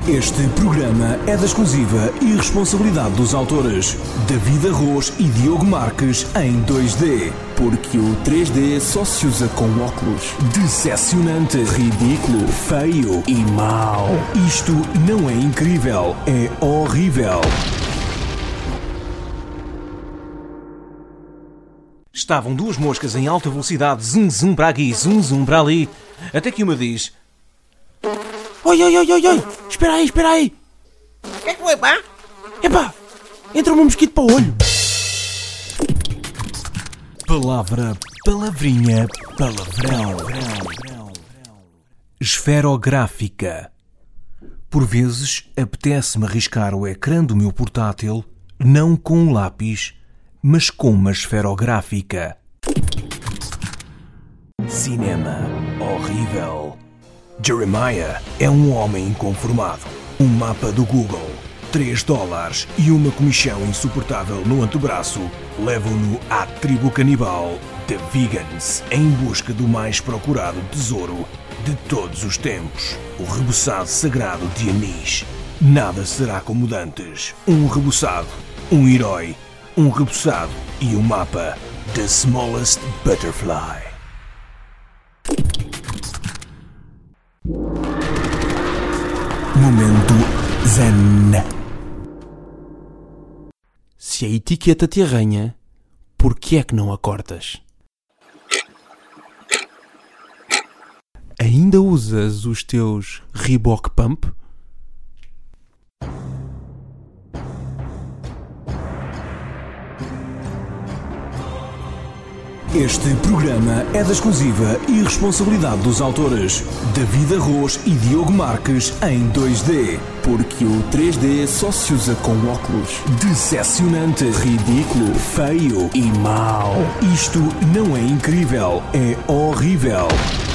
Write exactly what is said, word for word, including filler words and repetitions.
Este programa é da exclusiva e responsabilidade dos autores David Arroz e Diogo Marques em dois D, porque o três D só se usa com óculos. Decepcionante, ridículo, feio e mau. Isto não é incrível, é horrível. Estavam duas moscas em alta velocidade, zum zum para aqui, zum zum para ali, até que uma diz: Oi, oi, oi, oi, oi, espera aí, espera aí. O que é que foi, pá? Epá, entrou um mosquito para o olho. Palavra, palavrinha, palavrão. Esferográfica. Por vezes apetece-me arriscar o ecrã do meu portátil, não com um lápis, mas com uma esferográfica. Cinema horrível. Jeremiah é um homem inconformado. Um mapa do Google, três dólares e uma comichão insuportável no antebraço levam-no à tribo canibal de Vegans em busca do mais procurado tesouro de todos os tempos, o rebuçado sagrado de anis. Nada será como dantes. Um rebuçado, um herói, um rebuçado e um mapa. The Smallest Butterfly. Momento Zen. Se a etiqueta te arranha, por que é que não a cortas? Ainda usas os teus Reebok Pump? Este programa é da exclusiva e responsabilidade dos autores David Arroz e Diogo Marques em dois D, porque o três D só se usa com óculos. Decepcionante, ridículo, feio e mau. Isto não é incrível, é horrível.